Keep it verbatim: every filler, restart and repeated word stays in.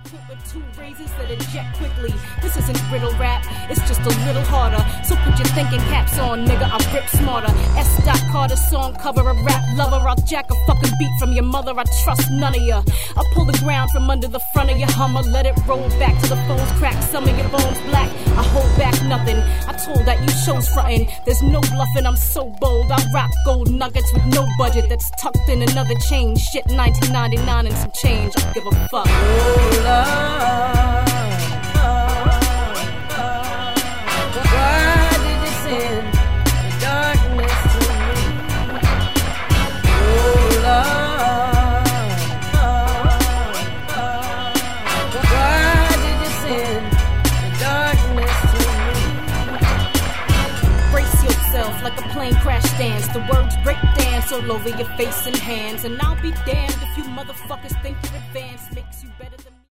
coupe with two razors that eject quickly. This isn't riddle rap, it's just a little harder. So put your thinking caps on, nigga, I rip smarter. S. Carter song cover, a rap lover. I'll jack a fucking beat from your mother, I trust none of ya. I'll pull the ground from under the front of your Hummer, let it roll back to the phone's crack. Some of your bones black, I hold back nothing. I told that you shows frontin'. There's no bluffing, I'm so bold. I rock gold nuggets with no budget that's tucked in another chain. Shit, nineteen ninety-nine and some change, I give a fuck. Oh, love. Why did you send the darkness to me? Oh, love. Why did you send the darkness to me? Brace yourself like a plane crash dance. The words break dance all over your face and hands. And I'll be damned if you motherfuckers think you're advanced makes you better than